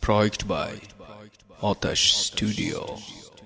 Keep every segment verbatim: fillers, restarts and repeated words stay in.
Project by Otash Studio.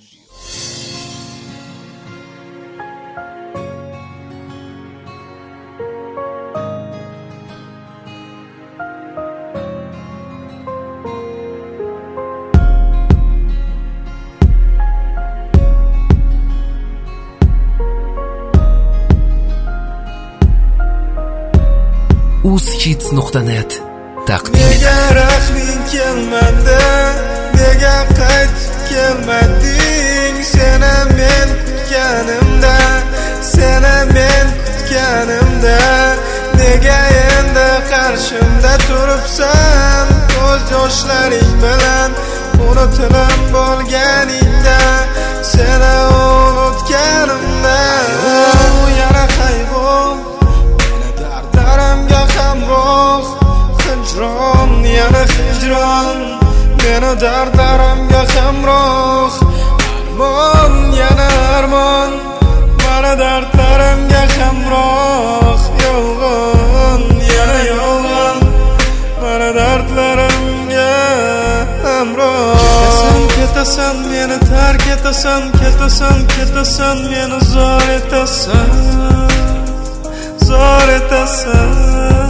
uzhits nuqta net taqdim nega rahming kelmadi, nega qaytib kelmading? Seni men kutganimda, seni men kutganimda, nega endi qarshimda turibsan? Ko'z yoshlaring bilan unutilib bo'lganingda, seni unutganimda yana qayg'um dardarimga hamroh, hijron yana hijron meni dardarimga hamroh, armon yana armon mana dardlarimga hamroh, yolg'on yana yolg'on mana dardlarimga hamroh. Ketasan ketasan meni tark etasan, ketasan ketasan meni zor etasan, zor etasan.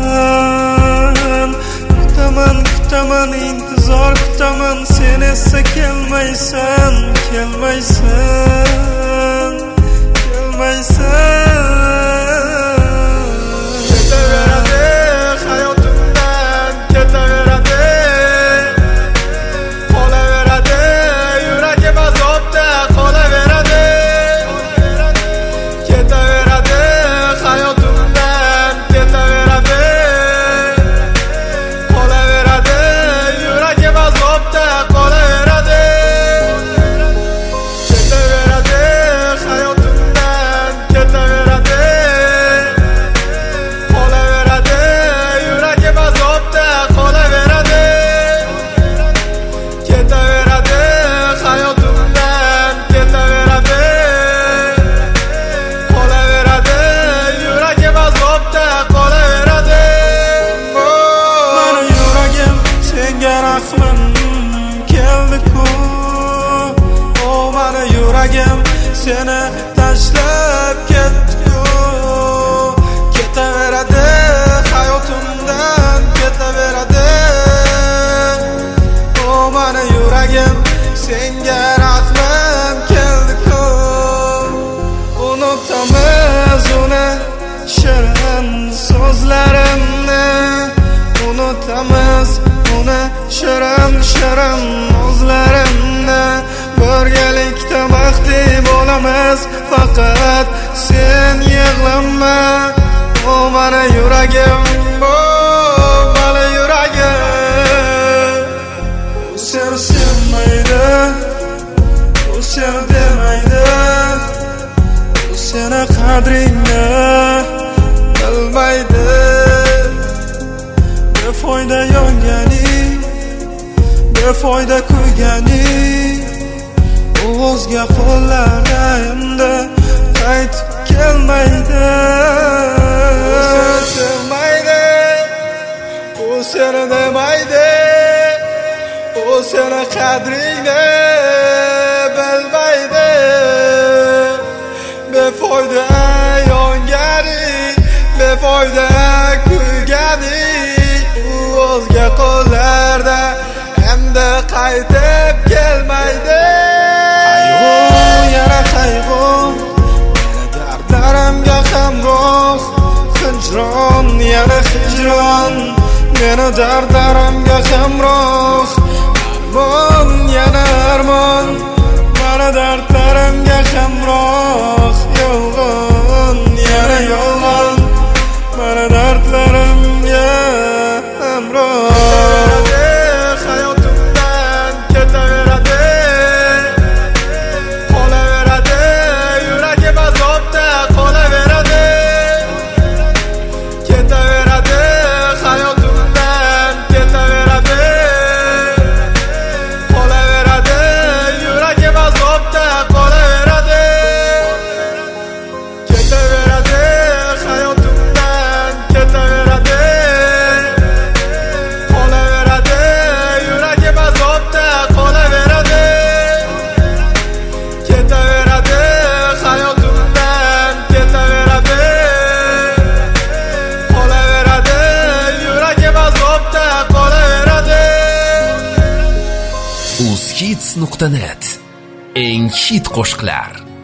Kutaman kutaman intizor kutaman, sen esa kelmaysan, kelmaysan, kelmaysan. Ketaveradi hayotimdan, ketaveradi, qolaveradi yuragim azobda, qolaveradi, ketaveradi hayotimdan, ketaveradi, qolaveradi yuragim azobda, qolaveradi, ketaveradi hayotimdan, ketaveradi, qolaveradi yuragim azobda, qolaveradi, ketaveradi hayotimdan, ketaveradi, qolaveradi yuragim azobda, qolaveradi. Mani yuragim senga rahmim keldi-ku, o mani yuragim seni tashlab ketdi-ku, ketaveradi hayotimdan, ketaveradi, o mani yuragim senga rahmim keldi-ku. Unutamiz uni shirin so'zlarimni, unutamiz uni shirin shirin so'zlarimni, birgalikda baxtli bo'lamiz, faqat sen yig'lama, o mani yuragim, o mani yuragim. U seni sevmaydi, u seni demaydi, u seni qadringni bilmaydi. Befoyda yonganing, befoyda kuyganing, o'zga qo'llarda endi qaytib kelmaydi. U seni sevmaydi, u seni demaydi, u seni qadringni bilmaydi. Befoyda yonganing, befoyda kuyganing, o'zga qo'llarda endi qaytib kelmaydi. Qayg'u yana qayg'u meni dardlarimga hamroh, hijron yana hijron meni dardlarimga hamroh, armon yana armon mana dardlarimga hamroh, yolg'on yana yolg'on mana dardlarimga hamroh. Hayotimdan ketaveradi, qolaveradi yuragim azobda, qolaveradi, ketaveradi hayotimdan, ketaveradi, uzhits nuqta net eng hit qo'shiqlar.